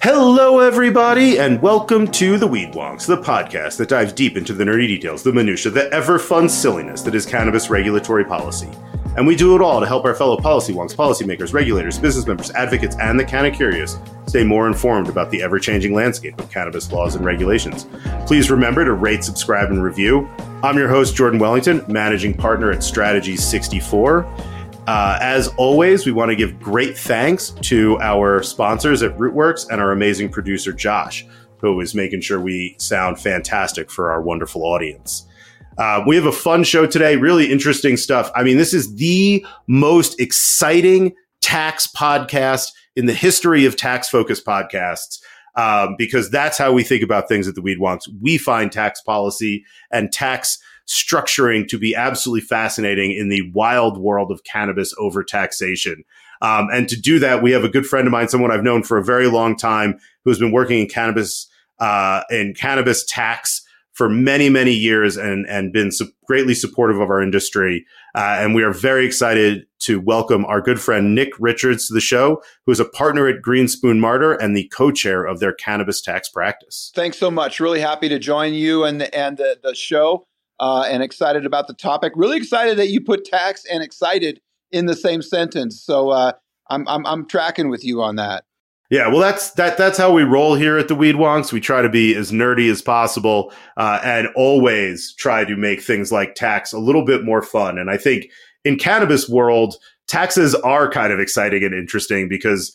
Hello, everybody, and welcome to The Weed Wonks, the podcast that dives deep into the nerdy details, the minutia, the ever-fun silliness that is cannabis regulatory policy. And we do it all to help our fellow policy wonks, policymakers, regulators, business members, advocates, and the canna curious stay more informed about the ever-changing landscape of cannabis laws and regulations. Please remember to rate, subscribe, and review. I'm your host, Jordan Wellington, managing partner at Strategies 64. As always, we want to give great thanks to our sponsors at Rootworks and our amazing producer, Josh, who is making sure we sound fantastic for our wonderful audience. We have a fun show today, really interesting stuff. I mean, this is the most exciting tax podcast in the history of tax-focused podcasts, because that's how we think about things at the Weed Wonks. We find tax policy and tax structuring to be absolutely fascinating in the wild world of cannabis overtaxation. And to do that, we have a good friend of mine, someone I've known for a very long time, who has been working in cannabis tax for many, many years and been greatly supportive of our industry. And we are very excited to welcome our good friend Nick Richards to the show, who is a partner at Greenspoon Marder and the co-chair of their cannabis tax practice. Thanks so much. Really happy to join you and the show. And excited about the topic. Really excited that you put tax and excited in the same sentence. So I'm tracking with you on that. Yeah, well, that's how we roll here at the Weed Wonks. We try to be as nerdy as possible, and always try to make things like tax a little bit more fun. And I think in cannabis world, taxes are kind of exciting and interesting because,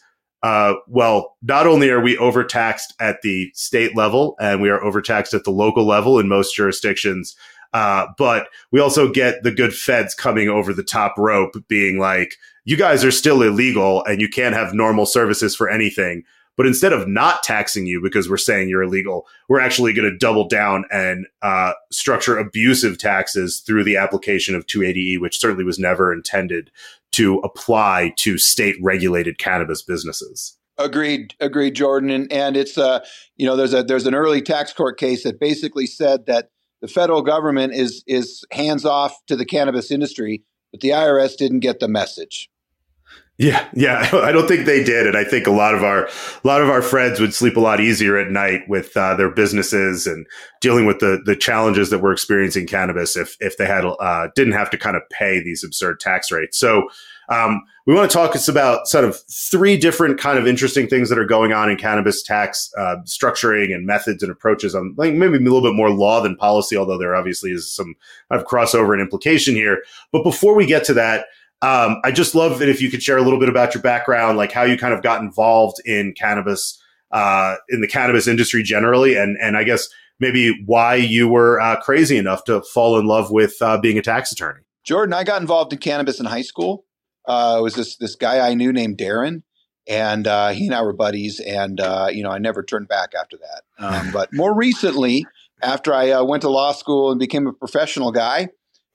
not only are we overtaxed at the state level, and we are overtaxed at the local level in most jurisdictions. But we also get the good feds coming over the top rope being like, you guys are still illegal and you can't have normal services for anything. But instead of not taxing you because we're saying you're illegal, we're actually going to double down and structure abusive taxes through the application of 280E, which certainly was never intended to apply to state regulated cannabis businesses. Agreed, Jordan. And it's, there's an early tax court case that basically said that the federal government is hands off to the cannabis industry, but the IRS didn't get the message. Yeah, I don't think they did, and I think a lot of our friends would sleep a lot easier at night with their businesses and dealing with the challenges that we're experiencing in cannabis if they had didn't have to kind of pay these absurd tax rates. So we want to talk about sort of three different kind of interesting things that are going on in cannabis tax structuring and methods and approaches on maybe a little bit more law than policy, although there obviously is some kind of crossover and implication here. But before we get to that, I just love it if you could share a little bit about your background, like how you kind of got involved in cannabis, in the cannabis industry generally, and I guess maybe why you were crazy enough to fall in love with being a tax attorney. Jordan, I got involved in cannabis in high school. It was this guy I knew named Darren, and he and I were buddies, and I never turned back after that. But more recently, after I went to law school and became a professional guy,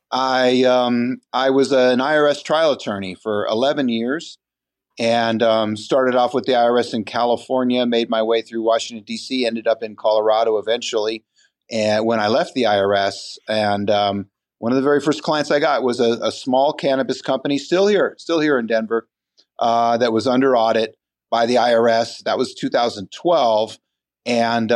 I was an IRS trial attorney for 11 years, and started off with the IRS in California, made my way through Washington, D.C., ended up in Colorado eventually, and when I left the IRS, and one of the very first clients I got was a small cannabis company, still here in Denver, that was under audit by the IRS. That was 2012, and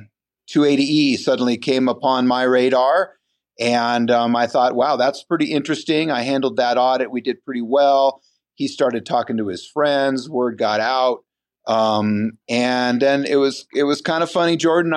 280E suddenly came upon my radar, and I thought, wow, that's pretty interesting. I handled that audit. We did pretty well. He started talking to his friends. Word got out, and then it was kind of funny, Jordan.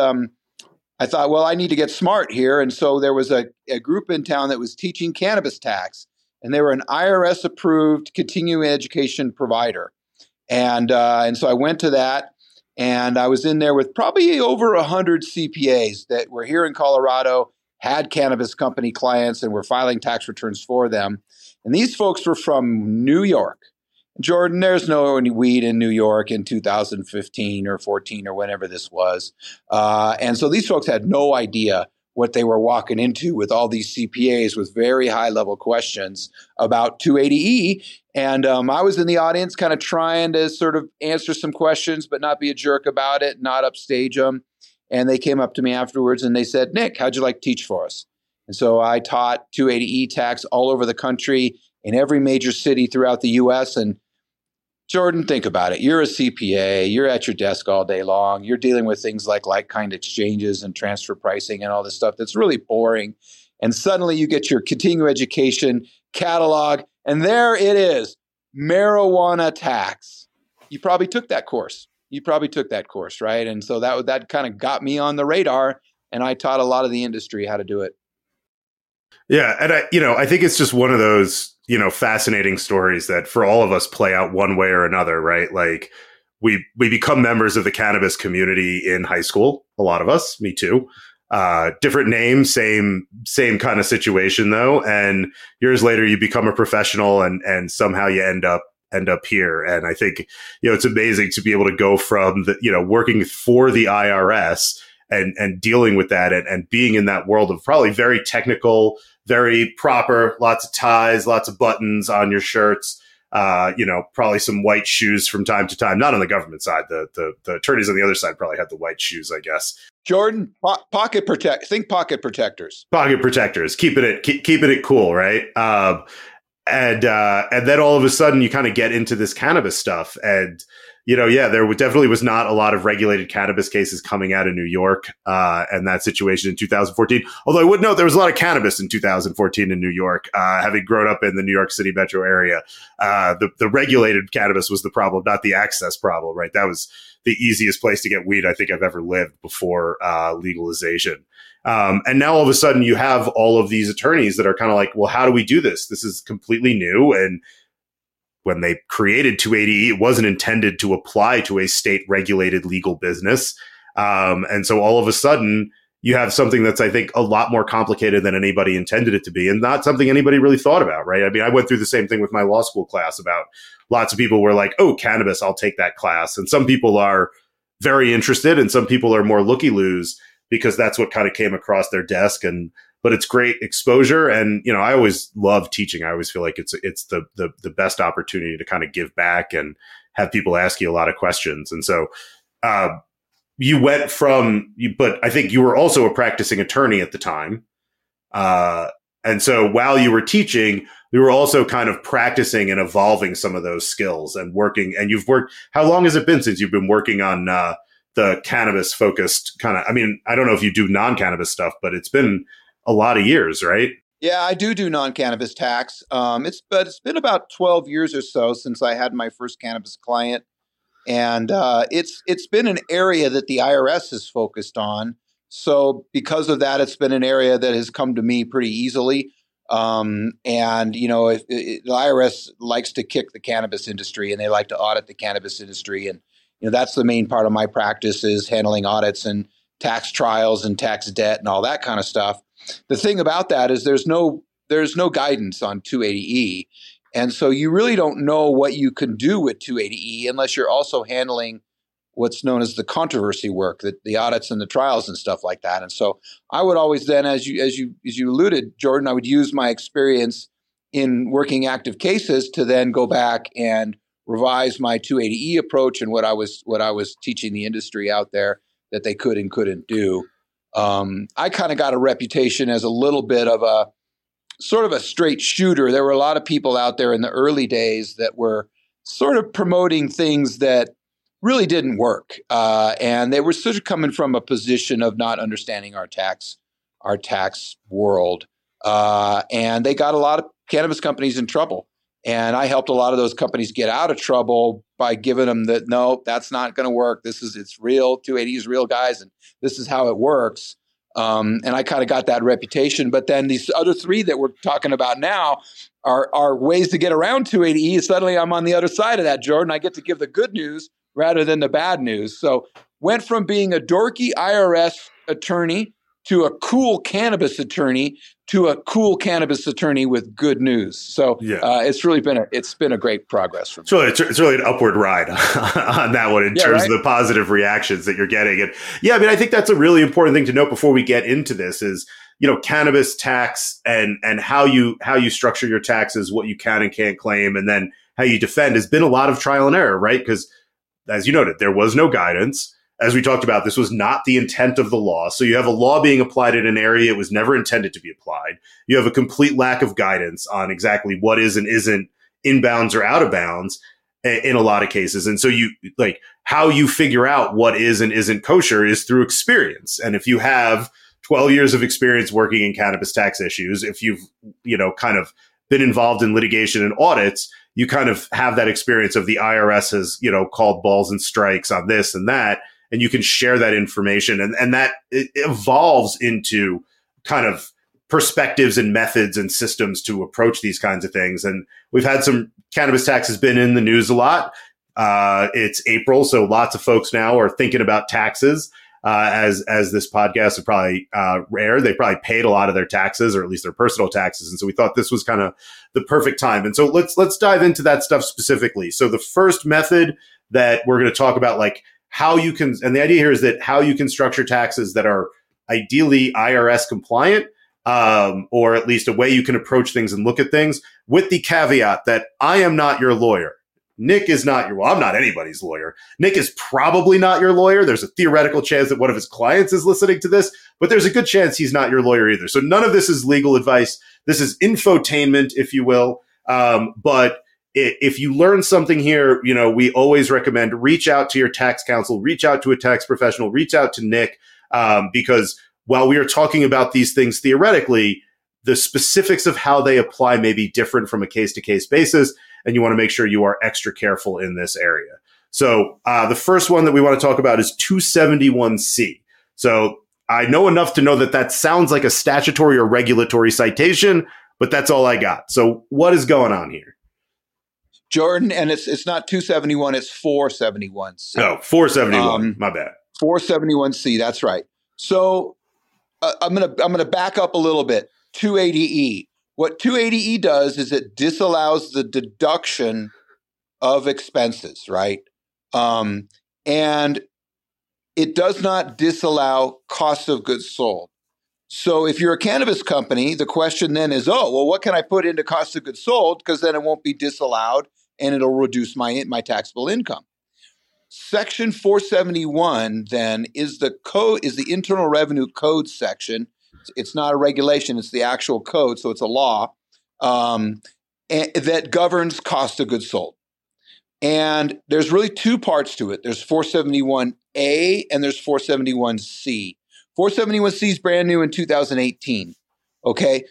I thought, well, I need to get smart here. And so there was a group in town that was teaching cannabis tax, and they were an IRS-approved continuing education provider. And so I went to that, and I was in there with probably over 100 CPAs that were here in Colorado, had cannabis company clients, and were filing tax returns for them. And these folks were from New York. Jordan, there's no weed in New York in 2015 or 14 or whenever this was. And so these folks had no idea what they were walking into with all these CPAs with very high level questions about 280E. And I was in the audience kind of trying to sort of answer some questions, but not be a jerk about it, not upstage them. And they came up to me afterwards and they said, Nick, how'd you like to teach for us? And so I taught 280E tax all over the country in every major city throughout the U.S. And Jordan, think about it. You're a CPA. You're at your desk all day long. You're dealing with things like kind exchanges and transfer pricing and all this stuff that's really boring. And suddenly you get your continuing education catalog, and there it is, marijuana tax. You probably took that course. Right? And so that kind of got me on the radar, and I taught a lot of the industry how to do it. Yeah, and I think it's just one of those, fascinating stories that for all of us play out one way or another, right? Like we become members of the cannabis community in high school, a lot of us, me too. Different name, same kind of situation though. And years later you become a professional and somehow you end up here. And I think, it's amazing to be able to go from working for the IRS and dealing with that and being in that world of probably very technical, very proper, lots of ties, lots of buttons on your shirts, probably some white shoes from time to time, not on the government side. The attorneys on the other side probably had the white shoes, I guess. Jordan, pocket protectors. Pocket protectors, keeping it cool, right? And then all of a sudden you kind of get into this cannabis stuff. And, there definitely was not a lot of regulated cannabis cases coming out of New York and that situation in 2014. Although I would note there was a lot of cannabis in 2014 in New York, having grown up in the New York City metro area. The regulated cannabis was the problem, not the access problem, right? That was the easiest place to get weed I think I've ever lived before legalization. And now all of a sudden you have all of these attorneys that are kind of like, well, how do we do this? This is completely new. And when they created 280E, it wasn't intended to apply to a state regulated legal business. And so all of a sudden you have something that's, I think, a lot more complicated than anybody intended it to be and not something anybody really thought about, right? I mean, I went through the same thing with my law school class about lots of people were like, oh, cannabis, I'll take that class. And some people are very interested and some people are more looky-loos because that's what kind of came across their desk. But it's great exposure. And, I always love teaching. I always feel like it's the best opportunity to kind of give back and have people ask you a lot of questions. And so you went but I think you were also a practicing attorney at the time. And so while you were teaching, we were also kind of practicing and evolving some of those skills and working. And how long has it been since you've been working on the cannabis focused kind of, I don't know if you do non-cannabis stuff, but it's been a lot of years, right? Yeah, I do non-cannabis tax. It's been about 12 years or so since I had my first cannabis client. And it's been an area that the IRS has focused on. So because of that, it's been an area that has come to me pretty easily. The IRS likes to kick the cannabis industry and they like to audit the cannabis industry. And, that's the main part of my practice is handling audits and tax trials and tax debt and all that kind of stuff. The thing about that is there's no guidance on 280E. And so you really don't know what you can do with 280E unless you're also handling what's known as the controversy work, the audits and the trials and stuff like that. And so I would always then, as you alluded, Jordan, I would use my experience in working active cases to then go back and revise my 280E approach and what I was teaching the industry out there that they could and couldn't do. I kind of got a reputation as a little bit of a sort of a straight shooter. There were a lot of people out there in the early days that were sort of promoting things that really didn't work. And they were sort of coming from a position of not understanding our tax world. And they got a lot of cannabis companies in trouble. And I helped a lot of those companies get out of trouble by giving them that, no, that's not going to work. It's real. 280 is real, guys. And this is how it works. And I kind of got that reputation. But then these other three that we're talking about now are ways to get around 280E. Suddenly I'm on the other side of that, Jordan. I get to give the good news rather than the bad news. So went from being a dorky IRS attorney to a cool cannabis attorney to a cool cannabis attorney with good news. So it's been a great progress for me. It's really an upward ride on that one in terms of the positive reactions that you're getting. And I think that's a really important thing to note before we get into this is, cannabis tax and how you structure your taxes, what you can and can't claim, and then how you defend has been a lot of trial and error, right? Because as you noted, there was no guidance. As we talked about, this was not the intent of the law. So you have a law being applied in an area it was never intended to be applied. You have a complete lack of guidance on exactly what is and isn't inbounds or out of bounds. in a lot of cases. And so you like how you figure out what is and isn't kosher is through experience. And if you have 12 years of experience working in cannabis tax issues, if you've, kind of been involved in litigation and audits, you kind of have that experience of the IRS has, called balls and strikes on this and that, and you can share that information. And that it evolves into kind of perspectives and methods and systems to approach these kinds of things. And we've had some cannabis tax has been in the news a lot. It's April, so lots of folks now are thinking about taxes. As this podcast is probably rare, they probably paid a lot of their taxes, or at least their personal taxes, and so we thought this was kind of the perfect time. And so let's dive into that stuff specifically. So the first method that we're going to talk about, like how you can, and the idea here is that how you can structure taxes that are ideally IRS compliant, or at least a way you can approach things and look at things, with the caveat that I am not your lawyer. Nick is not I'm not anybody's lawyer. Nick is probably not your lawyer. There's a theoretical chance that one of his clients is listening to this, but there's a good chance he's not your lawyer either. So none of this is legal advice. This is infotainment, if you will. But if you learn something here, we always recommend reach out to your tax counsel, reach out to a tax professional, reach out to Nick, because while we are talking about these things theoretically, the specifics of how they apply may be different from a case-to-case basis, and you want to make sure you are extra careful in this area. So the first one that we want to talk about is 271C. So I know enough to know that sounds like a statutory or regulatory citation, but that's all I got. So what is going on here? Jordan, and it's not 271, it's 471C. Oh, 471, my bad. 471C, that's right. So I'm gonna back up a little bit. 280E. What 280E does is it disallows the deduction of expenses, right? And it does not disallow cost of goods sold. So if you're a cannabis company, the question then is, what can I put into cost of goods sold? Because then it won't be disallowed and it'll reduce my taxable income. Section 471 then is the Internal Revenue Code section. It's not a regulation, it's the actual code, so it's a law that governs cost of goods sold. And there's really two parts to it. There's 471A and there's 471C. 471C is brand new in 2018. Okay,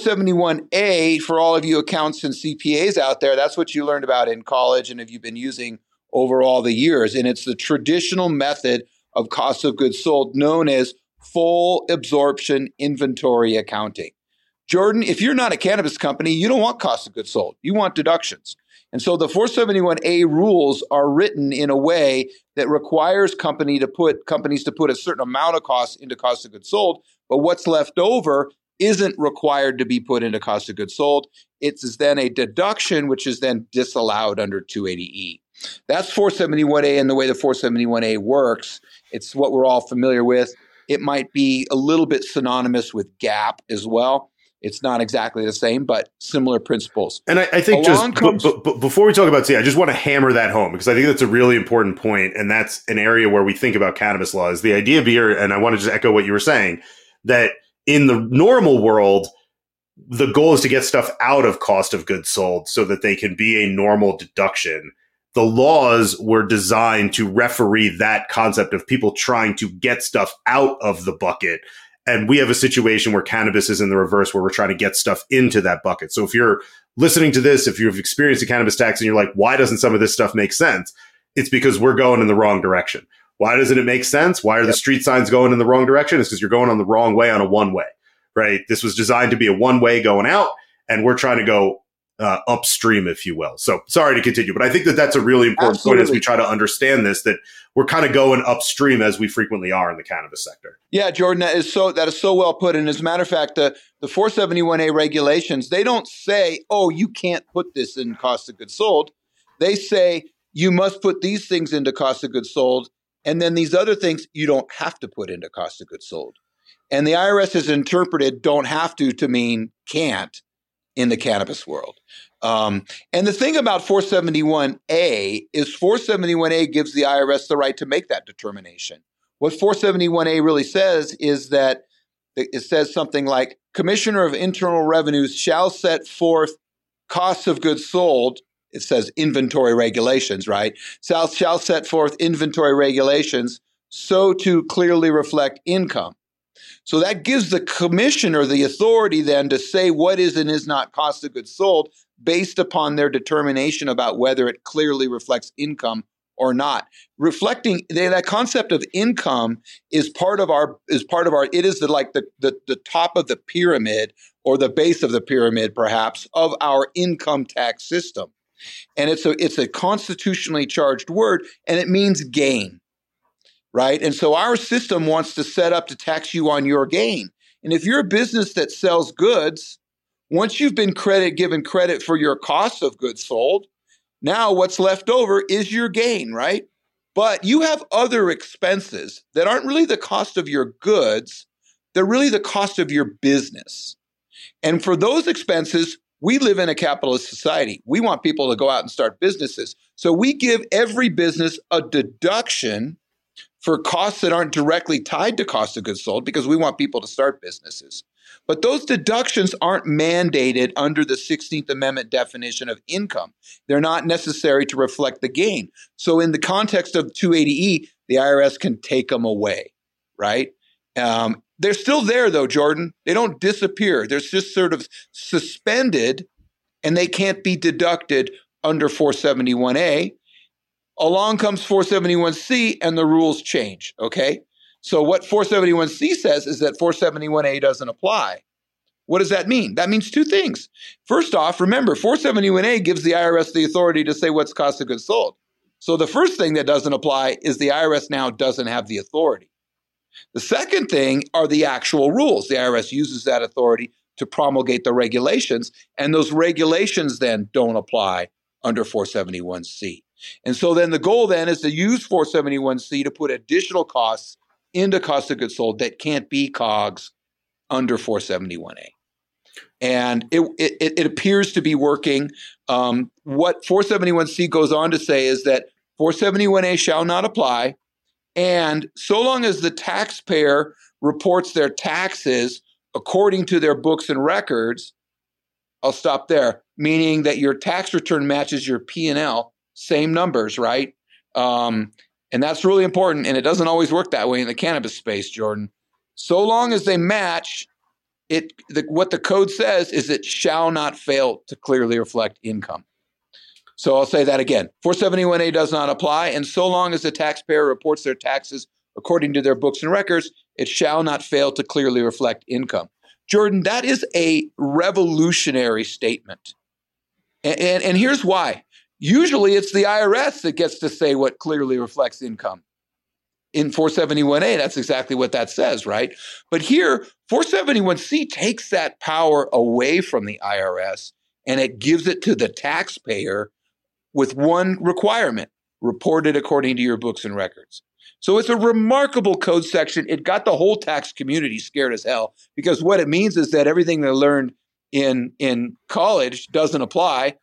471A, for all of you accountants and CPAs out there, that's what you learned about in college and have you been using over all the years. And it's the traditional method of cost of goods sold known as full absorption inventory accounting. Jordan, if you're not a cannabis company, you don't want cost of goods sold. You want deductions. And so the 471A rules are written in a way that requires companies to put a certain amount of cost into cost of goods sold, but what's left over isn't required to be put into cost of goods sold. It's then a deduction, which is then disallowed under 280E. That's 471A and the way the 471A works. It's what we're all familiar with. It might be a little bit synonymous with GAAP as well. It's not exactly the same, but similar principles. And I think before we talk about C, I just want to hammer that home because I think that's a really important point, and that's an area where we think about cannabis laws. The idea here, and I want to just echo what you were saying, that in the normal world, the goal is to get stuff out of cost of goods sold so that they can be a normal deduction. The laws were designed to referee that concept of people trying to get stuff out of the bucket. And we have a situation where cannabis is in the reverse, where we're trying to get stuff into that bucket. So if you're listening to this, if you've experienced a cannabis tax and you're like, why doesn't some of this stuff make sense? It's because we're going in the wrong direction. Why doesn't it make sense? Why are the street signs going in the wrong direction? It's because you're going on the wrong way on a one-way, right? This was designed to be a one-way going out, and we're trying to go upstream, if you will. So sorry to continue, but I think that that's a really important point as we try to understand this, that we're kind of going upstream as we frequently are in the cannabis sector. Yeah, Jordan, that is so well put. And as a matter of fact, the 471A regulations, they don't say, you can't put this in cost of goods sold. They say you must put these things into cost of goods sold, and then these other things you don't have to put into cost of goods sold. And the IRS has interpreted don't have to mean can't in the cannabis world. And the thing about 471A is 471A gives the IRS the right to make that determination. What 471A really says is that it says something like, Commissioner of Internal Revenues shall set forth costs of goods sold it says inventory regulations, right? Shall set forth inventory regulations so to clearly reflect income. So that gives the commissioner the authority then to say what is and is not cost of goods sold based upon their determination about whether it clearly reflects income or not. Reflecting that concept of income is part of our it is the top of the pyramid, or the base of the pyramid perhaps, of our income tax system. And it's a constitutionally charged word, and it means gain. Right? And so our system wants to set up to tax you on your gain. And if you're a business that sells goods, once you've been given credit for your cost of goods sold, now what's left over is your gain, right? But you have other expenses that aren't really the cost of your goods. They're really the cost of your business. And for those expenses, we live in a capitalist society. We want people to go out and start businesses. So we give every business a deduction for costs that aren't directly tied to cost of goods sold, because we want people to start businesses. But those deductions aren't mandated under the 16th Amendment definition of income. They're not necessary to reflect the gain. So in the context of 280E, the IRS can take them away, right? They're still there, though, Jordan. They don't disappear. They're just sort of suspended, and they can't be deducted under 471A. Along comes 471C, and the rules change, okay? So what 471C says is that 471A doesn't apply. What does that mean? That means two things. First off, remember, 471A gives the IRS the authority to say what's cost of goods sold. So the first thing that doesn't apply is the IRS now doesn't have the authority. The second thing are the actual rules. The IRS uses that authority to promulgate the regulations, and those regulations then don't apply under 471C. And so then the goal then is to use 471C to put additional costs into cost of goods sold that can't be COGS under 471A. And it appears to be working. What 471C goes on to say is that 471A shall not apply. And so long as the taxpayer reports their taxes according to their books and records, I'll stop there, meaning that your tax return matches your P&L, same numbers, right? And that's really important, and it doesn't always work that way in the cannabis space, Jordan. So long as they match, what the code says is it shall not fail to clearly reflect income. So I'll say that again. 471A does not apply, and so long as the taxpayer reports their taxes according to their books and records, it shall not fail to clearly reflect income. Jordan, that is a revolutionary statement. And here's why. Usually it's the IRS that gets to say what clearly reflects income. In 471A, that's exactly what that says, right? But here, 471C takes that power away from the IRS, and it gives it to the taxpayer with one requirement: report it according to your books and records. So it's a remarkable code section. It got the whole tax community scared as hell, because what it means is that everything they learned in college doesn't apply.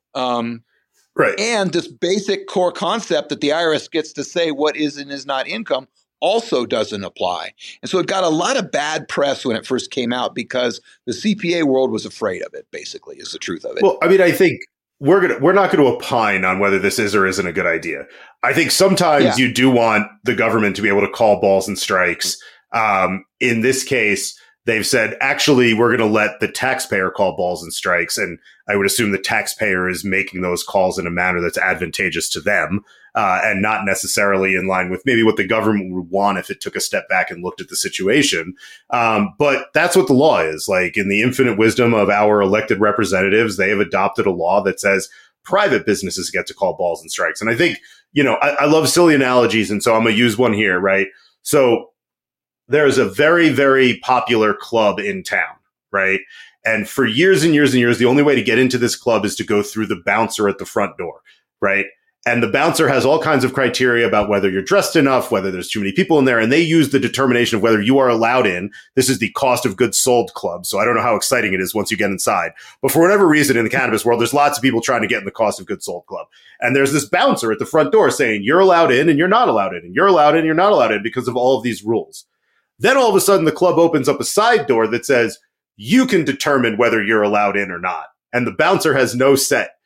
Right. And this basic core concept that the IRS gets to say what is and is not income also doesn't apply. And so it got a lot of bad press when it first came out, because the CPA world was afraid of it, basically, is the truth of it. Well, I mean, I think we're not going to opine on whether this is or isn't a good idea. I think sometimes you do want the government to be able to call balls and strikes. In this case, they've said, actually, we're going to let the taxpayer call balls and strikes. And I would assume the taxpayer is making those calls in a manner that's advantageous to them, and not necessarily in line with maybe what the government would want if it took a step back and looked at the situation. But that's what the law is. Like, in the infinite wisdom of our elected representatives, they have adopted a law that says private businesses get to call balls and strikes. And I think, I love silly analogies. And so I'm going to use one here, right? So there's a very, very popular club in town, right? And for years and years and years, the only way to get into this club is to go through the bouncer at the front door, right? And the bouncer has all kinds of criteria about whether you're dressed enough, whether there's too many people in there, and they use the determination of whether you are allowed in. This is the cost of goods sold club, so I don't know how exciting it is once you get inside. But for whatever reason, in the cannabis world, there's lots of people trying to get in the cost of goods sold club. And there's this bouncer at the front door saying, you're allowed in and you're not allowed in, and you're allowed in and you're not allowed in because of all of these rules. Then all of a sudden, the club opens up a side door that says, you can determine whether you're allowed in or not. And the bouncer has no say.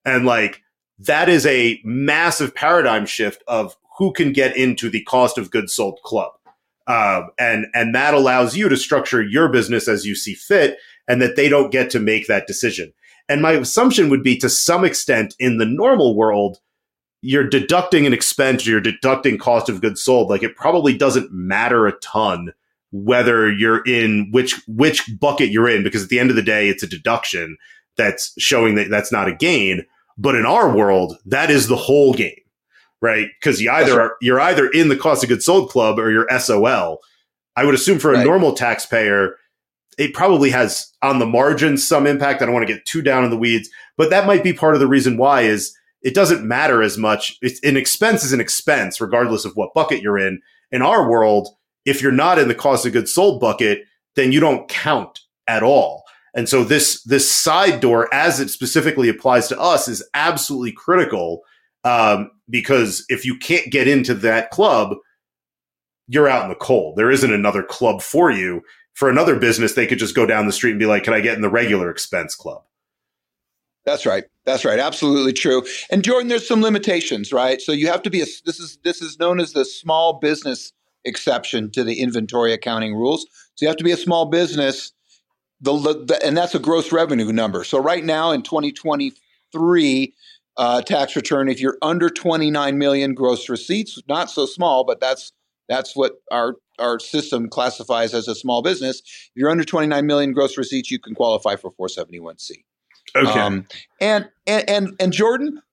And like, that is a massive paradigm shift of who can get into the cost of goods sold club. And that allows you to structure your business as you see fit, and that they don't get to make that decision. And my assumption would be, to some extent, in the normal world, you're deducting an expense, you're deducting cost of goods sold. Like, it probably doesn't matter a ton whether you're in which bucket you're in, because at the end of the day, it's a deduction that's showing that that's not a gain. But in our world, that is the whole game, right? Because you're either in the cost of goods sold club or you're SOL. I would assume for a normal taxpayer, it probably has on the margins some impact. I don't want to get too down in the weeds, but that might be part of the reason why is it doesn't matter as much. An expense is an expense, regardless of what bucket you're in. In our world, if you're not in the cost of goods sold bucket, then you don't count at all. And so this side door, as it specifically applies to us, is absolutely critical, because if you can't get into that club, you're out in the cold. There isn't another club for you. For another business, they could just go down the street and be like, can I get in the regular expense club? That's right. That's right. Absolutely true. And Jordan, there's some limitations, right? So you have to be this is known as the small business exception to the inventory accounting rules. So you have to be a small business, and that's a gross revenue number. So right now in 2023 tax return, if you're under 29 million gross receipts, not so small, but that's what our system classifies as a small business. If you're under 29 million gross receipts, you can qualify for 471C. Okay. And Jordan,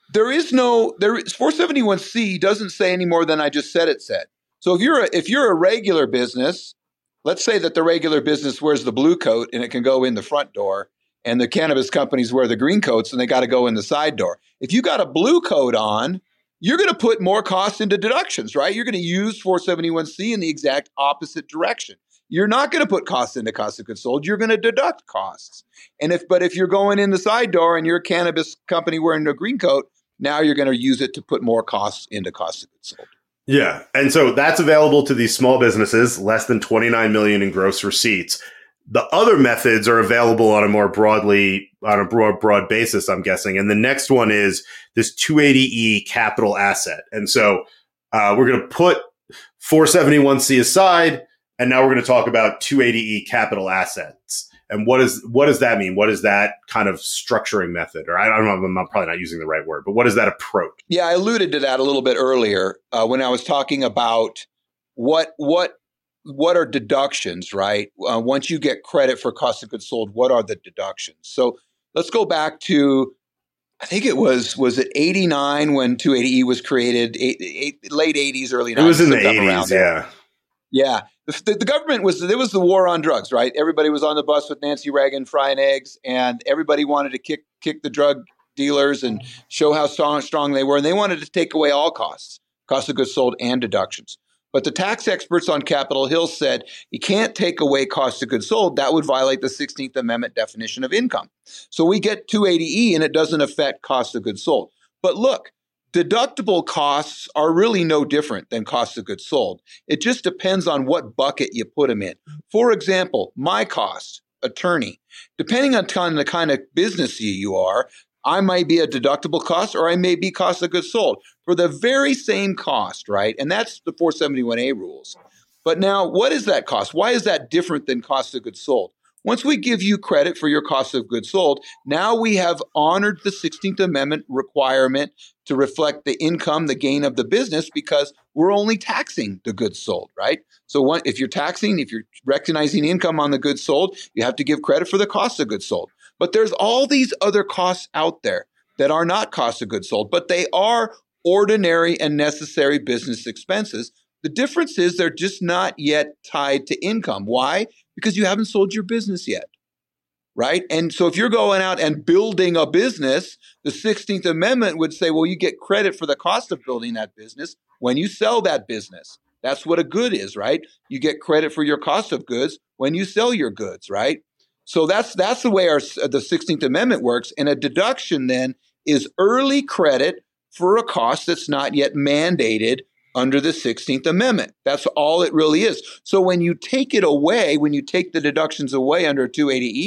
471C doesn't say any more than I just said it said. So if you're a regular business, let's say that the regular business wears the blue coat and it can go in the front door, and the cannabis companies wear the green coats and they got to go in the side door. If you got a blue coat on, you're going to put more costs into deductions, right? You're going to use 471C in the exact opposite direction. You're not going to put costs into cost of goods sold. You're going to deduct costs. But if you're going in the side door and you're a cannabis company wearing a green coat, now you're going to use it to put more costs into cost of goods sold. Yeah. And so that's available to these small businesses, less than 29 million in gross receipts. The other methods are available on a more broad basis, I'm guessing. And the next one is this 280E capital asset. And so we're going to put 471C aside, and now we're going to talk about 280E capital assets. And what does that mean? What is that kind of structuring method? Or I don't know, I'm probably not using the right word, but what is that approach? Yeah, I alluded to that a little bit earlier when I was talking about what are deductions, right? Once you get credit for cost of goods sold, what are the deductions? So let's go back to, I think it was it 89 when 280E was created, late 80s, early 90s. It was in the 80s, yeah. Yeah. The government there was the war on drugs, right? Everybody was on the bus with Nancy Reagan frying eggs, and everybody wanted to kick the drug dealers and show how strong they were. And they wanted to take away all costs, cost of goods sold and deductions. But the tax experts on Capitol Hill said you can't take away cost of goods sold. That would violate the 16th Amendment definition of income. So we get 280E and it doesn't affect cost of goods sold. But look, deductible costs are really no different than cost of goods sold. It just depends on what bucket you put them in. For example, my cost, attorney, depending on the kind of business you are, I might be a deductible cost or I may be cost of goods sold for the very same cost, right? And that's the 471A rules. But now, what is that cost? Why is that different than cost of goods sold? Once we give you credit for your cost of goods sold, now we have honored the 16th Amendment requirement to reflect the income, the gain of the business, because we're only taxing the goods sold, right? So if you're recognizing income on the goods sold, you have to give credit for the cost of goods sold. But there's all these other costs out there that are not cost of goods sold, but they are ordinary and necessary business expenses. The difference is they're just not yet tied to income. Why? Because you haven't sold your business yet, right? And so if you're going out and building a business, the 16th Amendment would say, well, you get credit for the cost of building that business when you sell that business. That's what a good is, right? You get credit for your cost of goods when you sell your goods, right? So that's the way the 16th Amendment works. And a deduction then is early credit for a cost that's not yet mandated under the 16th Amendment. That's all it really is. So when you take it away, when you take the deductions away under 280E,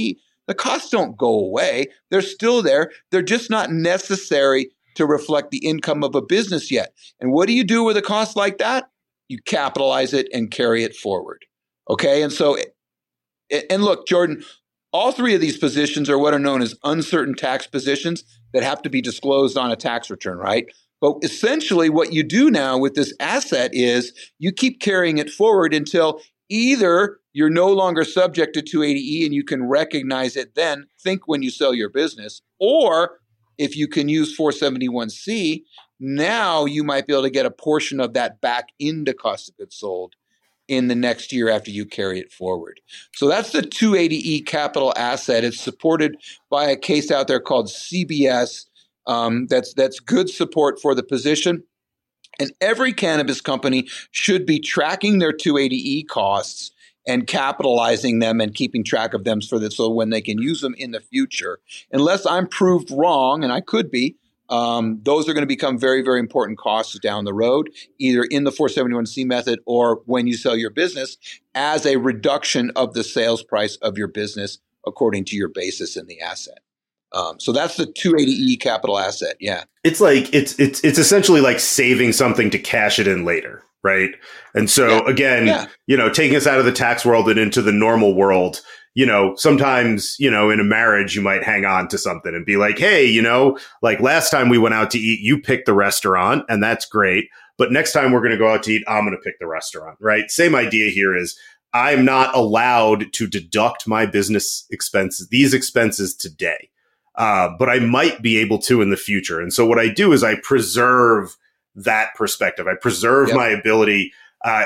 The costs don't go away. They're still there. They're just not necessary to reflect the income of a business yet. And what do you do with a cost like that? You capitalize it and carry it forward. Okay. And so, and look, Jordan, all three of these positions are what are known as uncertain tax positions that have to be disclosed on a tax return, right? But essentially what you do now with this asset is you keep carrying it forward until either you're no longer subject to 280E and you can recognize it then, think when you sell your business, or if you can use 471C, now you might be able to get a portion of that back into cost of goods sold in the next year after you carry it forward. So that's the 280E capital asset. It's supported by a case out there called CBS. That's good support for the position. And every cannabis company should be tracking their 280E costs and capitalizing them and keeping track of them so when they can use them in the future. Unless I'm proved wrong, and I could be, those are going to become very, very important costs down the road, either in the 471C method or when you sell your business as a reduction of the sales price of your business according to your basis in the asset. So that's the 280E capital asset. Yeah. It's like, it's essentially like saving something to cash it in later. Right. And so again, taking us out of the tax world and into the normal world, sometimes, in a marriage, you might hang on to something and be like, hey, like last time we went out to eat, you picked the restaurant and that's great. But next time we're going to go out to eat, I'm going to pick the restaurant. Right. Same idea here is I'm not allowed to deduct my business expenses, these expenses today. But I might be able to in the future. And so what I do is I preserve that perspective. I preserve my ability.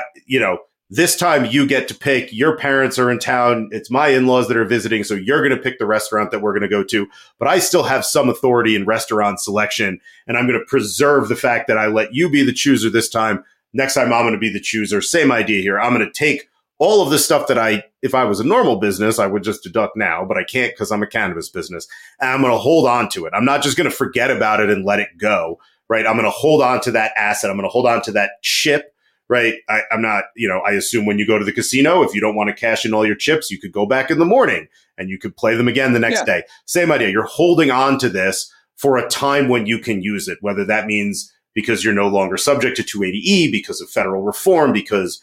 This time you get to pick, your parents are in town. It's my in-laws that are visiting. So you're going to pick the restaurant that we're going to go to, but I still have some authority in restaurant selection. And I'm going to preserve the fact that I let you be the chooser this time. Next time I'm going to be the chooser. Same idea here. I'm going to take all of the stuff that if I was a normal business, I would just deduct now, but I can't because I'm a cannabis business. And I'm going to hold on to it. I'm not just going to forget about it and let it go, right? I'm going to hold on to that asset. I'm going to hold on to that chip, right? I'm not, I assume when you go to the casino, if you don't want to cash in all your chips, you could go back in the morning and you could play them again the next day. Same idea. You're holding on to this for a time when you can use it, whether that means because you're no longer subject to 280E, because of federal reform, because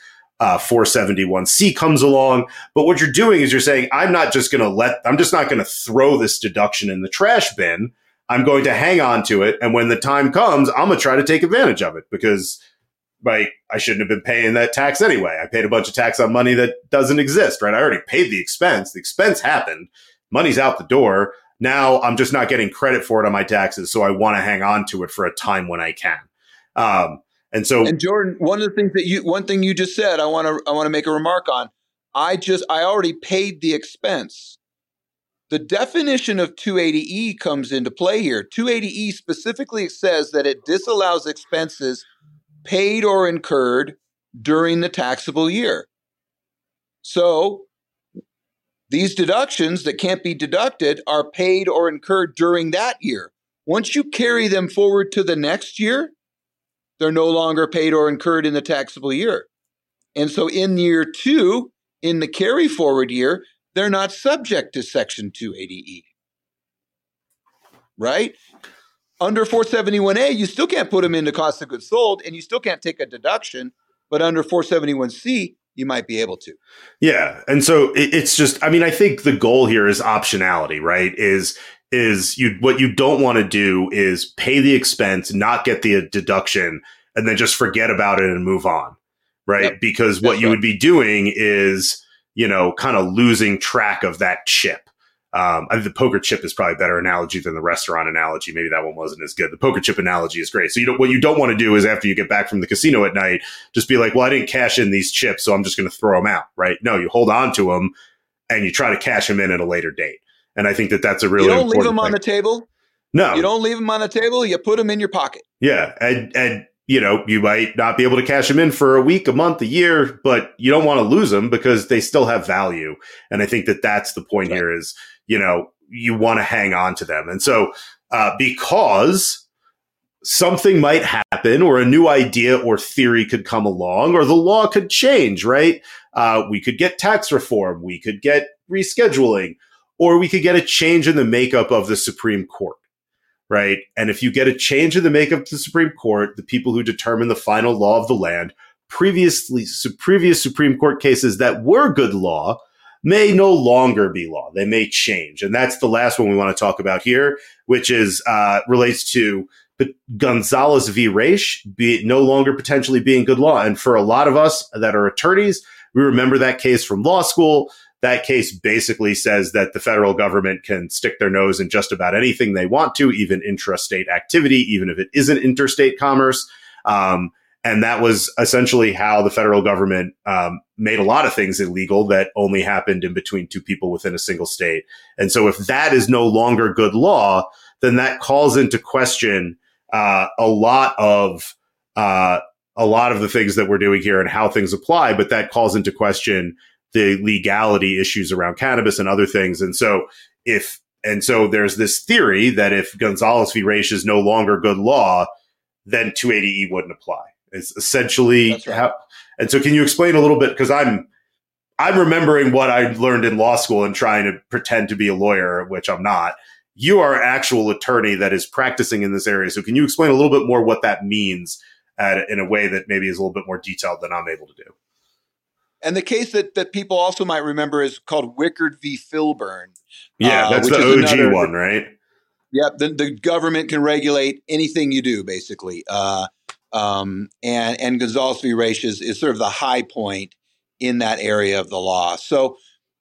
471C comes along. But what you're doing is you're saying, I'm just not going to throw this deduction in the trash bin. I'm going to hang on to it. And when the time comes, I'm going to try to take advantage of it because I shouldn't have been paying that tax anyway. I paid a bunch of tax on money that doesn't exist, right? I already paid the expense. The expense happened. Money's out the door. Now I'm just not getting credit for it on my taxes. So I want to hang on to it for a time when I can. And Jordan, one thing you just said, I want to make a remark on. I already paid the expense. The definition of 280E comes into play here. 280E specifically says that it disallows expenses paid or incurred during the taxable year. So these deductions that can't be deducted are paid or incurred during that year. Once you carry them forward to the next year, they're no longer paid or incurred in the taxable year. And so in year 2, in the carry forward year, they're not subject to Section 280E. Right? Under 471A, you still can't put them into cost of goods sold and you still can't take a deduction. But under 471C, you might be able to. Yeah. And so it's just, I think the goal here is optionality, right? What you don't want to do is pay the expense, not get the deduction, and then just forget about it and move on, right? Yep. Because what you would be doing is, kind of losing track of that chip. I think the poker chip is probably a better analogy than the restaurant analogy. Maybe that one wasn't as good. The poker chip analogy is great. So what you don't want to do is after you get back from the casino at night, just be like, well, I didn't cash in these chips, so I'm just going to throw them out, right? No, you hold on to them and you try to cash them in at a later date. And I think that's a really important thing. You don't leave them on the table? No. You don't leave them on the table. You put them in your pocket. Yeah. And you might not be able to cash them in for a week, a month, a year, but you don't want to lose them because they still have value. And I think that's the point here is, you want to hang on to them. And so because something might happen or a new idea or theory could come along or the law could change, right? We could get tax reform. We could get rescheduling. or we could get a change in the makeup of the Supreme Court, right? And if you get a change in the makeup of the Supreme Court, the people who determine the final law of the land, previous Supreme Court cases that were good law may no longer be law. They may change. And that's the last one we want to talk about here, which is relates to Gonzalez v. Raich no longer potentially being good law. And for a lot of us that are attorneys, we remember that case from law school. That case basically says that the federal government can stick their nose in just about anything they want to, even intrastate activity, even if it isn't interstate commerce. And that was essentially how the federal government made a lot of things illegal that only happened in between two people within a single state. And so if that is no longer good law, then that calls into question a lot of the things that we're doing here and how things apply. But that calls into question the legality issues around cannabis and other things. And so there's this theory that if Gonzalez v. Raich is no longer good law, then 280E wouldn't apply. It's essentially That's right. And so can you explain a little bit? Because I'm remembering what I learned in law school and trying to pretend to be a lawyer, which I'm not. You are an actual attorney that is practicing in this area. So can you explain a little bit more what that means in a way that maybe is a little bit more detailed than I'm able to do? And the case that people also might remember is called Wickard v. Filburn. Yeah, that's the OG one, right? Yep. The government can regulate anything you do, basically. And Gonzalez v. Raich is sort of the high point in that area of the law. So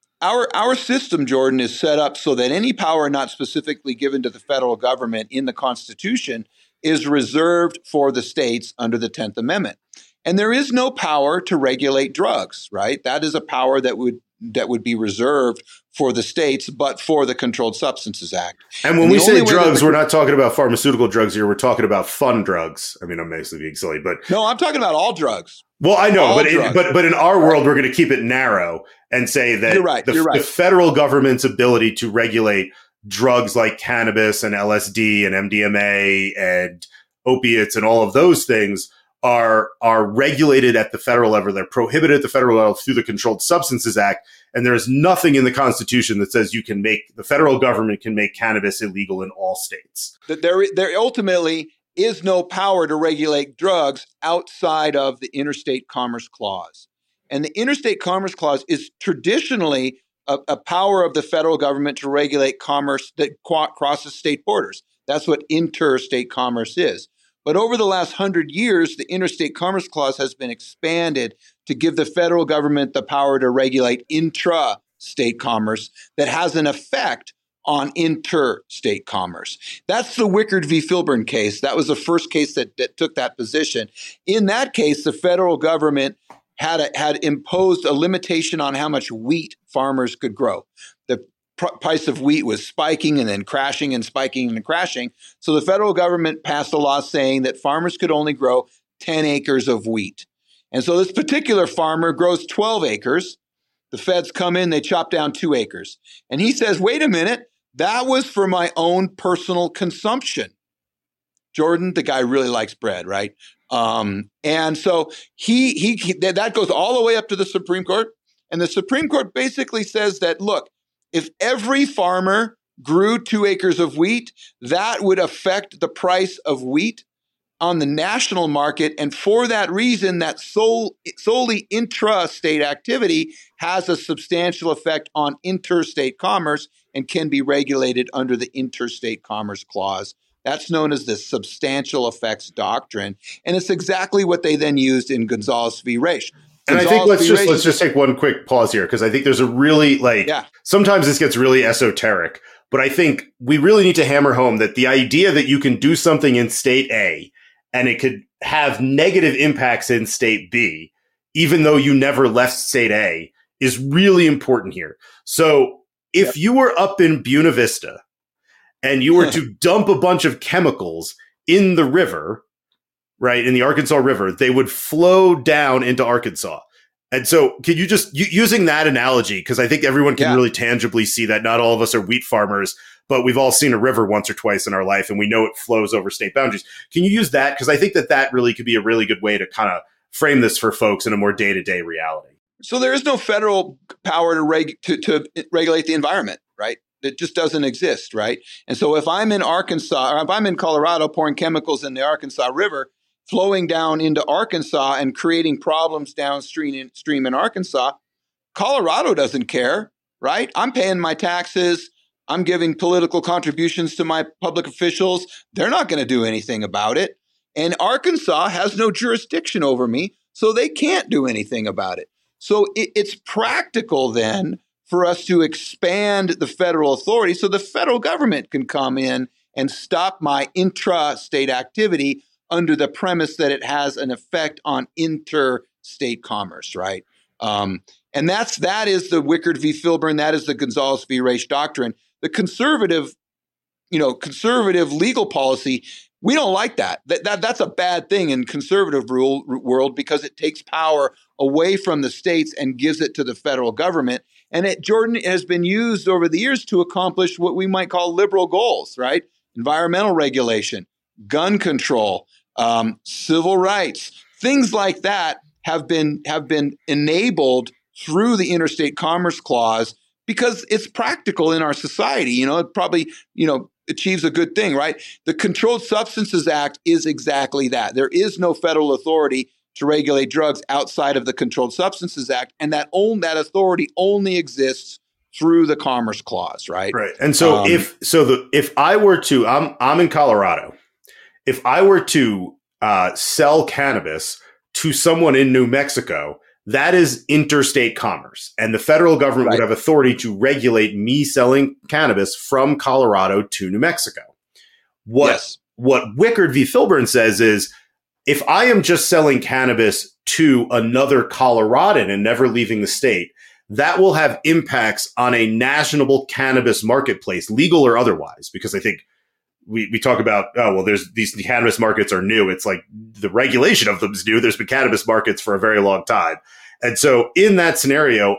our system, Jordan, is set up so that any power not specifically given to the federal government in the Constitution is reserved for the states under the 10th Amendment. And there is no power to regulate drugs, right? That is a power that would be reserved for the states, but for the Controlled Substances Act. And when we say drugs, we're not talking about pharmaceutical drugs here. We're talking about fun drugs. I mean, I'm basically being silly, but no, I'm talking about all drugs. Well, I know, but in our world, we're going to keep it narrow and say that the federal government's ability to regulate drugs like cannabis and LSD and MDMA and opiates and all of those things are regulated at the federal level. They're prohibited at the federal level through the Controlled Substances Act. And there is nothing in the Constitution that says the federal government can make cannabis illegal in all states. There ultimately is no power to regulate drugs outside of the Interstate Commerce Clause. And the Interstate Commerce Clause is traditionally a power of the federal government to regulate commerce that crosses state borders. That's what interstate commerce is. But over the last 100 years, the Interstate Commerce Clause has been expanded to give the federal government the power to regulate intra-state commerce that has an effect on interstate commerce. That's the Wickard v. Filburn case. That was the first case that took that position. In that case, the federal government had imposed a limitation on how much wheat farmers could grow. The price of wheat was spiking and then crashing and spiking and crashing. So the federal government passed a law saying that farmers could only grow 10 acres of wheat. And so this particular farmer grows 12 acres. The feds come in, they chop down 2 acres. And he says, wait a minute, that was for my own personal consumption. Jordan, the guy really likes bread, right? And so that goes all the way up to the Supreme Court. And the Supreme Court basically says that, look, if every farmer grew 2 acres of wheat, that would affect the price of wheat on the national market. And for that reason, that solely intrastate activity has a substantial effect on interstate commerce and can be regulated under the Interstate Commerce Clause. That's known as the substantial effects doctrine. And it's exactly what they then used in Gonzalez v. Raich. And I think let's just take one quick pause here, because I think there's a really sometimes this gets really esoteric, but I think we really need to hammer home that the idea that you can do something in state A and it could have negative impacts in state B, even though you never left state A, is really important here. So if you were up in Buena Vista and you were to dump a bunch of chemicals in the river, right, in the Arkansas River, they would flow down into Arkansas. And so can you just, using that analogy, because I think everyone can really tangibly see that not all of us are wheat farmers, but we've all seen a river once or twice in our life, and we know it flows over state boundaries. Can you use that? Because I think that really could be a really good way to kind of frame this for folks in a more day-to-day reality. So there is no federal power to regulate the environment, right? It just doesn't exist, right? And so if I'm in Arkansas, or if I'm in Colorado pouring chemicals in the Arkansas River, flowing down into Arkansas and creating problems downstream in Arkansas, Colorado doesn't care, right? I'm paying my taxes. I'm giving political contributions to my public officials. They're not going to do anything about it. And Arkansas has no jurisdiction over me, so they can't do anything about it. So it's practical then for us to expand the federal authority so the federal government can come in and stop my intrastate activity under the premise that it has an effect on interstate commerce, right? And that is the Wickard v. Filburn. That is the Gonzales v. Raich doctrine. The conservative legal policy, we don't like that. That's a bad thing in conservative world because it takes power away from the states and gives it to the federal government. And Jordan, has been used over the years to accomplish what we might call liberal goals, right? Environmental regulation, gun control, civil rights, things like that have been enabled through the Interstate Commerce Clause because it's practical in our society. It probably, achieves a good thing, right? The Controlled Substances Act is exactly that. There is no federal authority to regulate drugs outside of the Controlled Substances Act, and that authority only exists through the Commerce Clause, right? Right. And so if I were to, I'm in Colorado, if I were to sell cannabis to someone in New Mexico, that is interstate commerce, and the federal government would have authority to regulate me selling cannabis from Colorado to New Mexico. What Wickard v. Filburn says is, if I am just selling cannabis to another Coloradan and never leaving the state, that will have impacts on a national cannabis marketplace, legal or otherwise, because I think we talk about, there's these cannabis markets are new. It's like the regulation of them is new. There's been cannabis markets for a very long time. And so in that scenario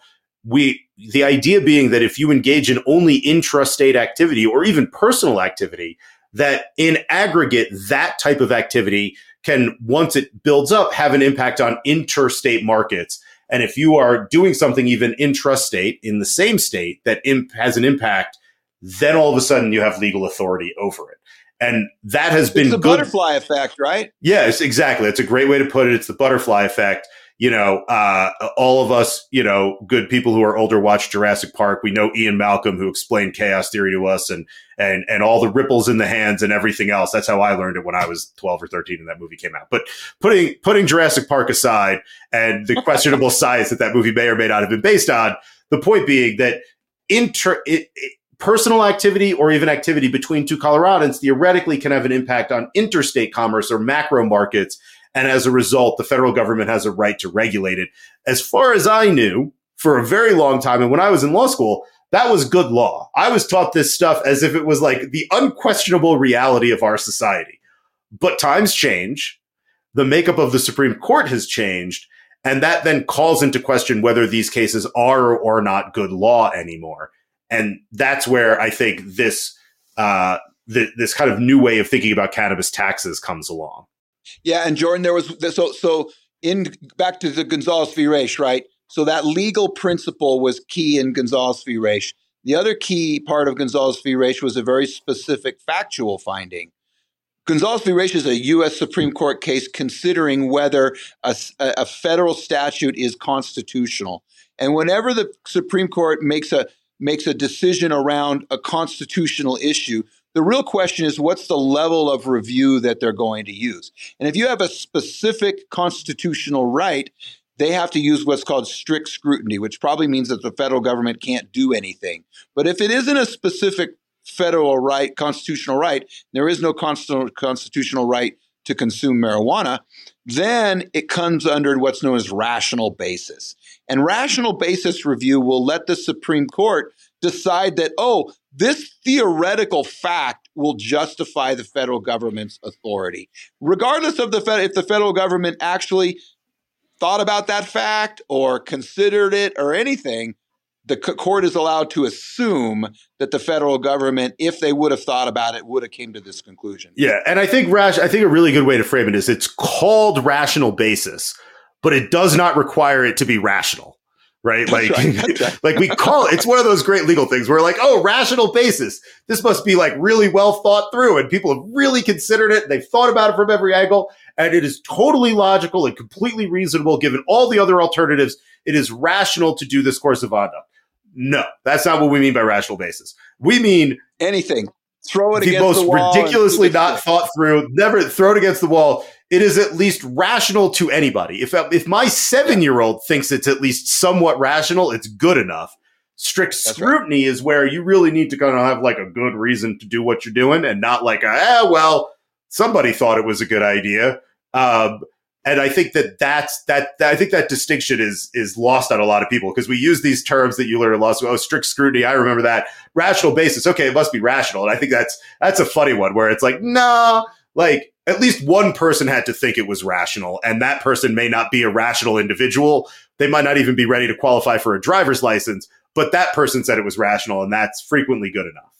the idea being that if you engage in only intrastate activity or even personal activity, that in aggregate, that type of activity can, once it builds up, have an impact on interstate markets. And if you are doing something even intrastate in the same state that has an impact, then all of a sudden you have legal authority over it. And that has been the butterfly effect, right? Yes, exactly. It's a great way to put it. It's the butterfly effect. All of us, good people who are older watch Jurassic Park. We know Ian Malcolm, who explained chaos theory to us and all the ripples in the hands and everything else. That's how I learned it when I was 12 or 13 and that movie came out. But putting Jurassic Park aside and the questionable science that movie may or may not have been based on, the point being that personal activity or even activity between two Coloradans theoretically can have an impact on interstate commerce or macro markets. And as a result, the federal government has a right to regulate it. As far as I knew, for a very long time, and when I was in law school, that was good law. I was taught this stuff as if it was like the unquestionable reality of our society. But times change. The makeup of the Supreme Court has changed. And that then calls into question whether these cases are or not good law anymore. And that's where I think this this kind of new way of thinking about cannabis taxes comes along. Yeah, and Jordan, there was back to the Gonzales v. Raich, right? So that legal principle was key in Gonzales v. Raich. The other key part of Gonzales v. Raich was a very specific factual finding. Gonzales v. Raich is a U.S. Supreme Court case considering whether a federal statute is constitutional. And whenever the Supreme Court makes a decision around a constitutional issue, the real question is, what's the level of review that they're going to use? And if you have a specific constitutional right, they have to use what's called strict scrutiny, which probably means that the federal government can't do anything. But if it isn't a specific federal right, constitutional right, there is no constitutional right to consume marijuana, then it comes under what's known as rational basis. And rational basis review will let the Supreme Court decide that, this theoretical fact will justify the federal government's authority. Regardless of if the federal government actually thought about that fact or considered it or anything, the court is allowed to assume that the federal government, if they would have thought about it, would have came to this conclusion. Yeah, and I think a really good way to frame it is it's called rational basis, but it does not require it to be rational. right? That's Like, right. That's right. like we call it, it's one of those great legal things where like, oh, rational basis. This must be like really well thought through and people have really considered it. They've thought about it from every angle and it is totally logical and completely reasonable given all the other alternatives. It is rational to do this course of conduct. No, that's not what we mean by rational basis. We mean anything. Throw it the against most the wall. ridiculously not thought through, never throw it against the wall. It is at least rational to anybody. If my 7-year-old thinks it's at least somewhat rational, it's good enough. Strict scrutiny is where you really need to kind of have like a good reason to do what you're doing and not like, well, somebody thought it was a good idea. And I think I think that distinction is lost on a lot of people because we use these terms that you learn in law school. Oh, strict scrutiny. I remember that. Rational basis. Okay, it must be rational. And I think that's a funny one where it's like, nah, like at least one person had to think it was rational, and that person may not be a rational individual. They might not even be ready to qualify for a driver's license, but that person said it was rational, and that's frequently good enough.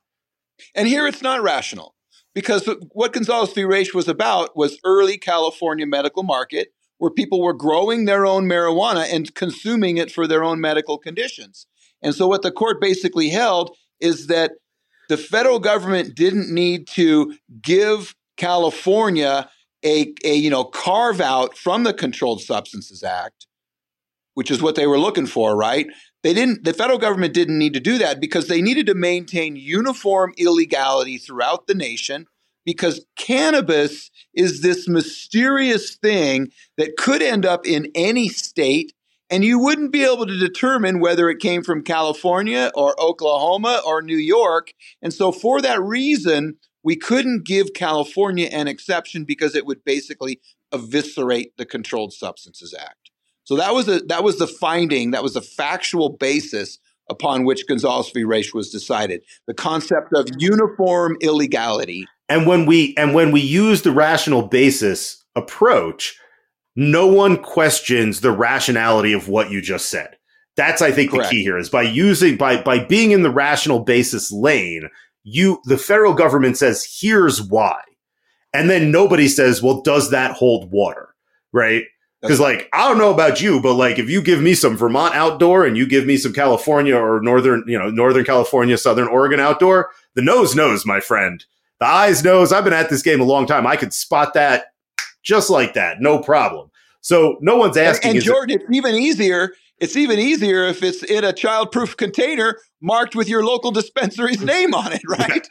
And here it's not rational. Because what Gonzales v. Raich was about was early California medical market where people were growing their own marijuana and consuming it for their own medical conditions. And so what the court basically held is that the federal government didn't need to give California a carve out from the Controlled Substances Act, which is what they were looking for, right? The federal government didn't need to do that because they needed to maintain uniform illegality throughout the nation because cannabis is this mysterious thing that could end up in any state and you wouldn't be able to determine whether it came from California or Oklahoma or New York. And so for that reason, we couldn't give California an exception because it would basically eviscerate the Controlled Substances Act. So that was the finding, that was the factual basis upon which Gonzales v. Raich was decided. The concept of uniform illegality. And when we use the rational basis approach, no one questions the rationality of what you just said. That's, I think, correct. The key here is by being in the rational basis lane, the federal government says, here's why. And then nobody says, well, does that hold water? Right? Because, like, I don't know about you, but like, if you give me some Vermont outdoor and you give me some California or Northern California, Southern Oregon outdoor, the nose knows, my friend. The eyes knows. I've been at this game a long time. I could spot that just like that. No problem. So no one's asking. And Jordan, it's even easier. It's even easier if it's in a child-proof container marked with your local dispensary's name on it, right?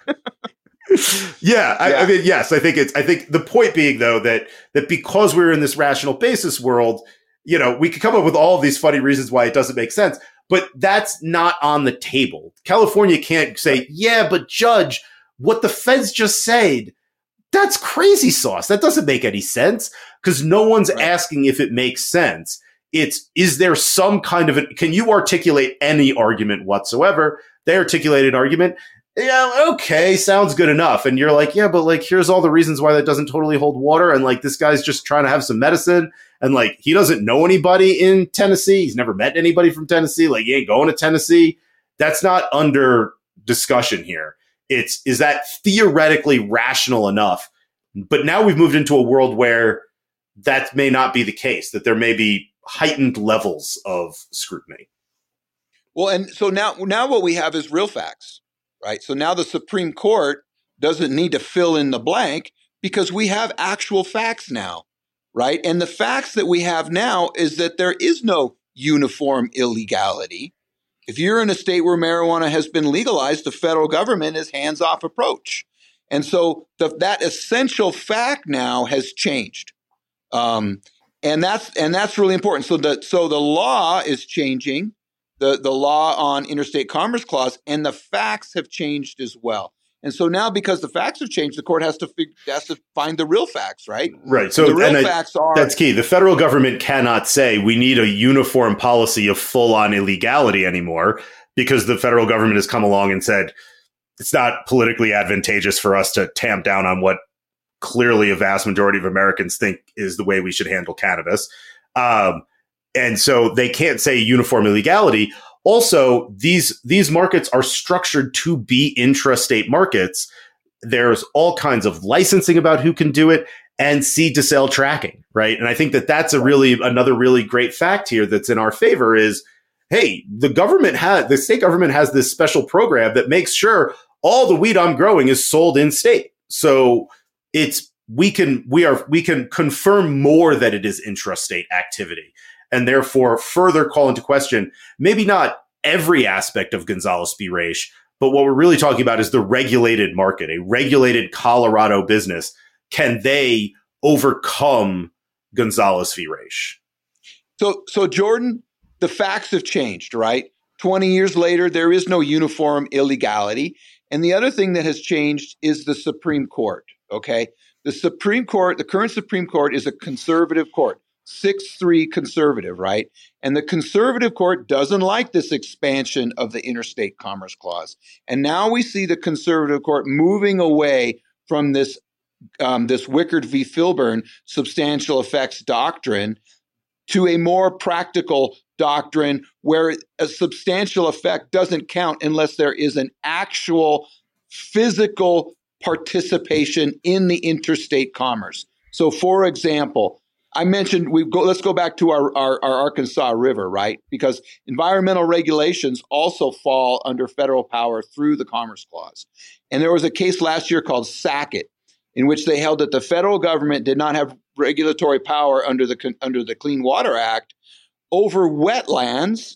Yeah. I mean, yes, I think the point being though, that because we're in this rational basis world, we could come up with all of these funny reasons why it doesn't make sense, but that's not on the table. California can't say, yeah, but judge, what the feds just said, that's crazy sauce. That doesn't make any sense because no one's asking if it makes sense. Is there some kind of can you articulate any argument whatsoever? They articulate an argument. Yeah, okay, sounds good enough. And you're like, yeah, but like, here's all the reasons why that doesn't totally hold water. And like, this guy's just trying to have some medicine. And like, he doesn't know anybody in Tennessee. He's never met anybody from Tennessee. Like, he ain't going to Tennessee. That's not under discussion here. Is that theoretically rational enough? But now we've moved into a world where that may not be the case, that there may be heightened levels of scrutiny. Well, and so now what we have is real facts. Right. So now the Supreme Court doesn't need to fill in the blank because we have actual facts now. Right. And the facts that we have now is that there is no uniform illegality. If you're in a state where marijuana has been legalized, the federal government is hands-off approach. And so that essential fact now has changed. And that's really important. So the law is changing. The law on interstate commerce clause and the facts have changed as well. And so now because the facts have changed, the court has to find the real facts, right? Right. So the real facts are that's key. The federal government cannot say we need a uniform policy of full-on illegality anymore because the federal government has come along and said it's not politically advantageous for us to tamp down on what clearly a vast majority of Americans think is the way we should handle cannabis. And so they can't say uniform illegality. Also, these markets are structured to be intrastate markets. There's all kinds of licensing about who can do it and seed to sale tracking, right? And I think that's another really great fact here that's in our favor is hey, the state government has this special program that makes sure all the weed I'm growing is sold in state. So we can confirm more that it is intrastate activity, and therefore further call into question maybe not every aspect of Gonzales v. Raich, but what we're really talking about is the regulated market, a regulated Colorado business. Can they overcome Gonzales v. Raich? So Jordan, the facts have changed, right? 20 years later, there is no uniform illegality. And the other thing that has changed is the Supreme Court, okay? The Supreme Court, the current Supreme Court is a conservative court, 6-3 conservative, right? And the conservative court doesn't like this expansion of the interstate commerce clause. And now we see the conservative court moving away from this Wickard v. Filburn substantial effects doctrine to a more practical doctrine where a substantial effect doesn't count unless there is an actual physical participation in the interstate commerce. So, for example, I mentioned let's go back to our Arkansas River, right? Because environmental regulations also fall under federal power through the Commerce Clause. And there was a case last year called Sackett, in which they held that the federal government did not have regulatory power under the Clean Water Act over wetlands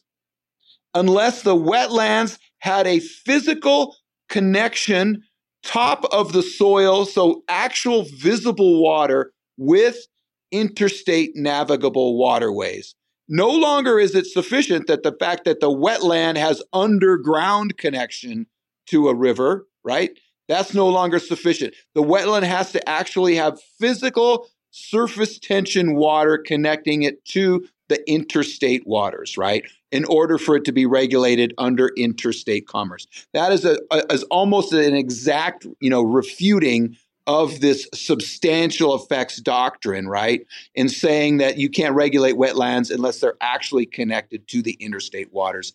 unless the wetlands had a physical connection top of the soil, so actual visible water with interstate navigable waterways. No longer is it sufficient that the fact that the wetland has underground connection to a river, right? That's no longer sufficient. The wetland has to actually have physical surface tension water connecting it to the interstate waters, right? In order for it to be regulated under interstate commerce. That is almost an exact, refuting of this substantial effects doctrine, right? In saying that you can't regulate wetlands unless they're actually connected to the interstate waters,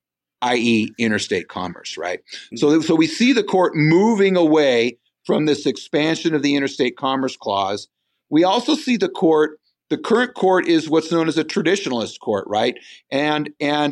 i.e. interstate commerce, right? So we see the court moving away from this expansion of the interstate commerce clause. We also see the current court is what's known as a traditionalist court, right? And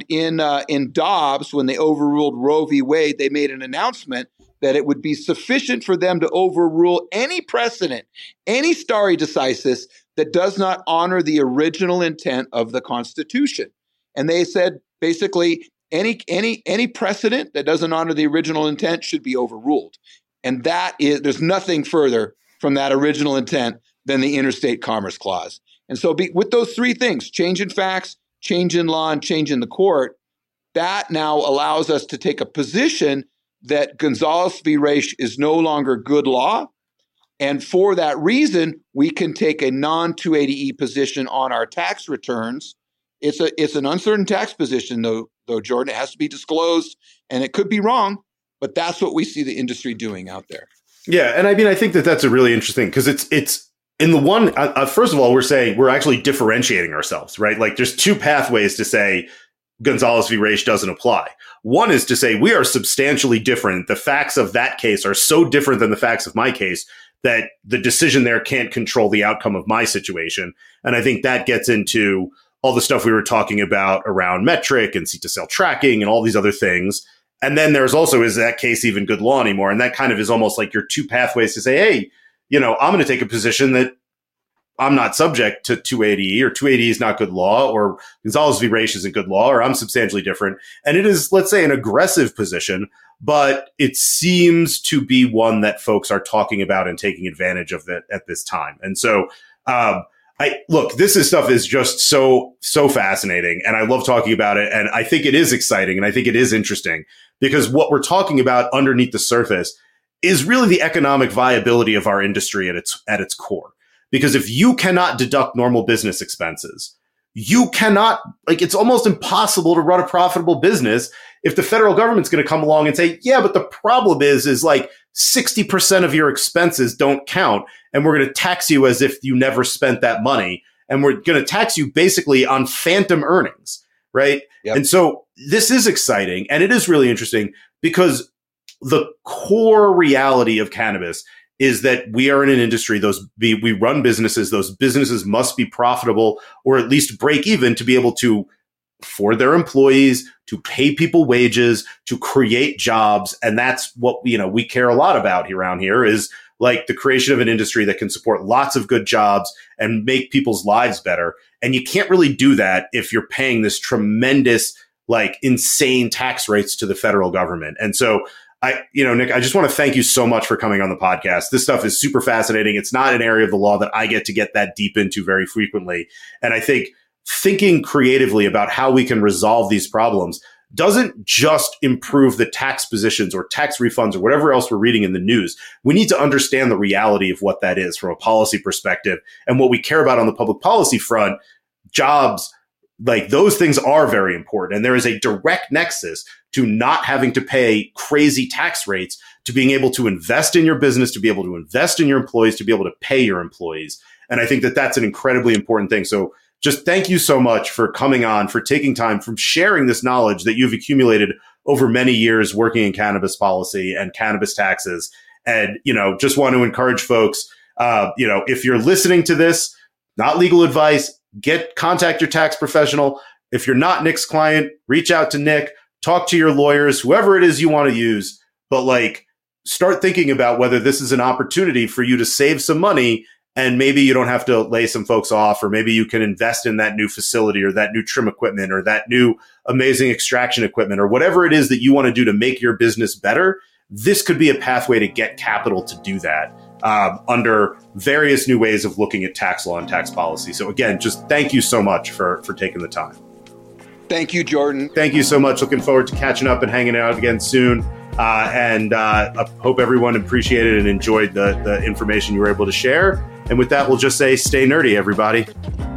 in Dobbs, when they overruled Roe v. Wade, they made an announcement that it would be sufficient for them to overrule any precedent, any stare decisis that does not honor the original intent of the Constitution. And they said basically any precedent that doesn't honor the original intent should be overruled. And there's nothing further from that original intent than the Interstate Commerce Clause. And so with those three things, change in facts, change in law, and change in the court, that now allows us to take a position that Gonzales v. Raich is no longer good law. And for that reason, we can take a non-280E position on our tax returns. It's an uncertain tax position, though, Jordan. It has to be disclosed, and it could be wrong, but that's what we see the industry doing out there. Yeah, and I mean, I think that's a really interesting, because it's in the one, first of all, we're saying we're actually differentiating ourselves, right? Like there's two pathways to say Gonzales v. Raich doesn't apply. One is to say we are substantially different. The facts of that case are so different than the facts of my case that the decision there can't control the outcome of my situation. And I think that gets into all the stuff we were talking about around metric and seat-to-sale tracking and all these other things. And then there's also, is that case even good law anymore? And that kind of is almost like your two pathways to say, hey, I'm going to take a position that I'm not subject to 280, or 280 is not good law, or Gonzales v. Raich isn't good law, or I'm substantially different. And it is, let's say, an aggressive position, but it seems to be one that folks are talking about and taking advantage of it at this time. And so, this stuff is just so fascinating, and I love talking about it. And I think it is exciting, and I think it is interesting, because what we're talking about underneath the surface is really the economic viability of our industry at its core. Because if you cannot deduct normal business expenses, you cannot, it's almost impossible to run a profitable business if the federal government's going to come along and say, yeah, but the problem is 60% of your expenses don't count, and we're going to tax you as if you never spent that money. And we're going to tax you basically on phantom earnings, right? Yep. And so this is exciting, and it is really interesting, because the core reality of cannabis is that we are in an industry, we run businesses, those businesses must be profitable, or at least break even, to be able to for their employees, to pay people wages, to create jobs. And that's what, we care a lot about around here is like the creation of an industry that can support lots of good jobs and make people's lives better. And you can't really do that if you're paying this tremendous, like insane tax rates to the federal government. And so Nick, I just want to thank you so much for coming on the podcast. This stuff is super fascinating. It's not an area of the law that I get to get that deep into very frequently. And I think thinking creatively about how we can resolve these problems doesn't just improve the tax positions or tax refunds or whatever else we're reading in the news. We need to understand the reality of what that is from a policy perspective and what we care about on the public policy front. Jobs, like those things are very important. And there is a direct nexus to not having to pay crazy tax rates, to being able to invest in your business, to be able to invest in your employees, to be able to pay your employees. And I think that that's an incredibly important thing. So just thank you so much for coming on, for taking time, from sharing this knowledge that you've accumulated over many years working in cannabis policy and cannabis taxes. And, just want to encourage folks, if you're listening to this, not legal advice, contact your tax professional. If you're not Nick's client, reach out to Nick, talk to your lawyers, whoever it is you want to use, but start thinking about whether this is an opportunity for you to save some money. And maybe you don't have to lay some folks off, or maybe you can invest in that new facility or that new trim equipment or that new amazing extraction equipment or whatever it is that you want to do to make your business better. This could be a pathway to get capital to do that under various new ways of looking at tax law and tax policy. So again, just thank you so much for taking the time. Thank you, Jordan. Thank you so much. Looking forward to catching up and hanging out again soon. I hope everyone appreciated and enjoyed the information you were able to share. And with that, we'll just say, stay nerdy, everybody.